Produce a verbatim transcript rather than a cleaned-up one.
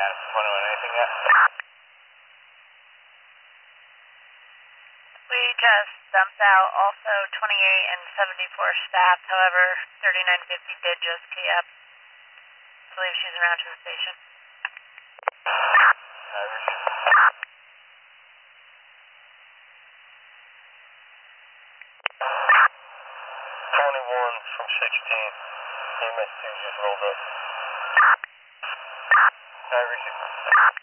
twenty-one, anything yet? We just dumped out also twenty-eight and seventy-four staff, however, thirty-nine fifty did just key up. I believe she's around to the station. Irish. twenty-one from sixteen. E M S two just rolled up. Irish.